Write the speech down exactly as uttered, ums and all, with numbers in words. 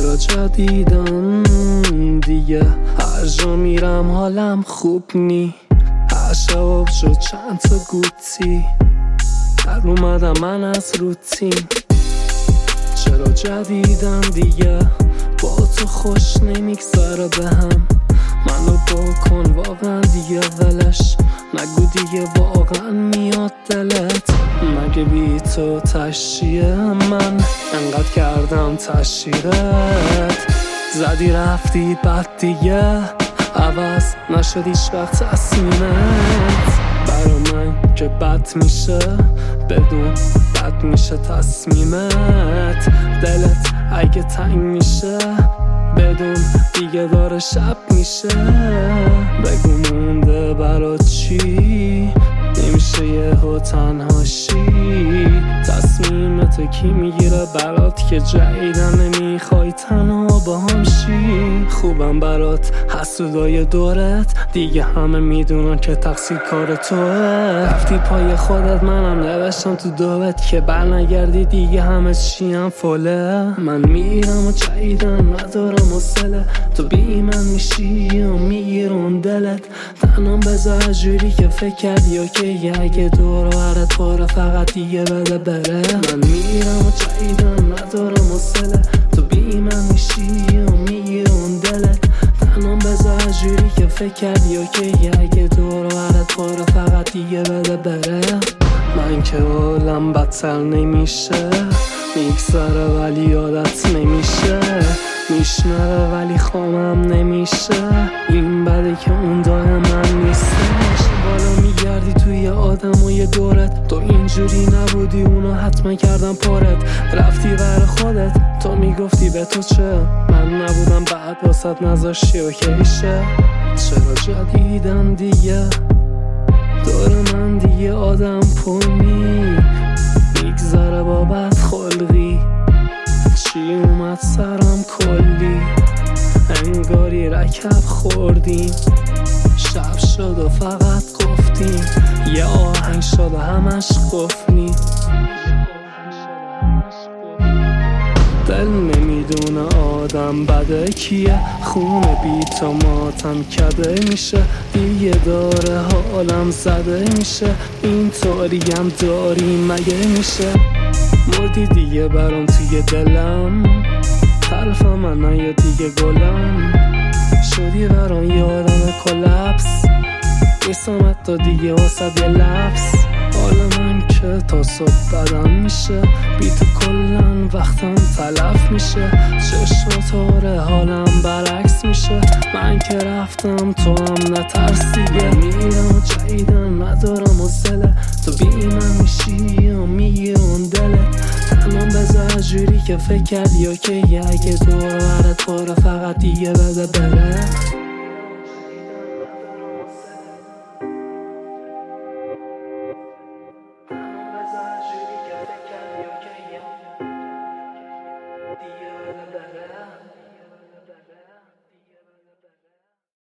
چرا جدیدم دیگه هر جا میرم حالم خوب نی. هر شب شد چند تا گوتی در اومدم من از روتین. چرا جدیدم دیگه با تو خوش نمیگذره بهم. منو با کن واقعا دیگه ولش نگو دیگه واقعا میاد دلت. مگه بی تو تشیه من انقدر کردم تشیرت. زدی رفتی بعد دیگه عوض نشد هیچ وقت تصمیمت. برا من که بد میشه بدون بد میشه تصمیمت. دلت اگه تنگ میشه بدون دیگه داره شب میشه. بگو مونده برات چی نمیشه یهو تنهاشی. تصمیمتو کی میگیره برات که جدیدن نمیخوای تنها با هم شی. خوبم برات حسودای دورت دیگه همه میدونن که تقصیر کار توه. رفتی پای خودت منم نوشتم تو دوت که برنگردی دیگه همه چی هم فله. من میرم و جدیدن ندارم حوصله تو بی من میشی و میگیرون دلت. تنم بذار جوری که فکر کردی یا که اگه دور برت باره فقط دیگه بده بره. من میرم و جدیدن ندارم حوصله تو بی من میشی و میگیرون دلت. تنم بذار جوری که فکر کردی یا که اگه دور برت باره فقط دیگه بده بره. من که حالم بدتر نمیشه میگذره ولی عادت نمیشه. میشنره ولی خوابم نمیشه. این بده که اون داره من نیستش. بالا میگردی توی آدم و یه دورت تو اینجوری نبودی اونو حتما کردم پارت. رفتی بر خودت تو میگفتی به تو چه من نبودم بعد واسط نذاشتی اوکیشه. چرا جدیدم دیگه دور من دیگه آدم پرنی میگذره با بد خلقی. چی اومد سرم کلی انگاری رکب خوردیم. شب شد و فقط گفتیم یه آهنگ شد و همش گفتنی. دل نمیدونه آدم بده کیه. خون بی تو ماتم کده میشه دیگه داره حالم زده میشه. این طوریم داری مگه میشه. مردی دیگه برام توی دلم تلف من نیا دیگه گلم. شدی برام یه آدم کلپس نیستم حتی دیگه واسد یه لفظ. حال من که تا صبح بدم میشه بی تو کلن وقتم تلف میشه. چشمات آره حالم برعکس میشه. من که رفتم تو هم نترسیده. میرم و جدیدم ندارم حوصله تو بی من میشی و میگیرون دلت. تنم بذار جوری که فکر کردی یا که اگه دور برت باره فقط دیگه بده بره. دیگه بده بره.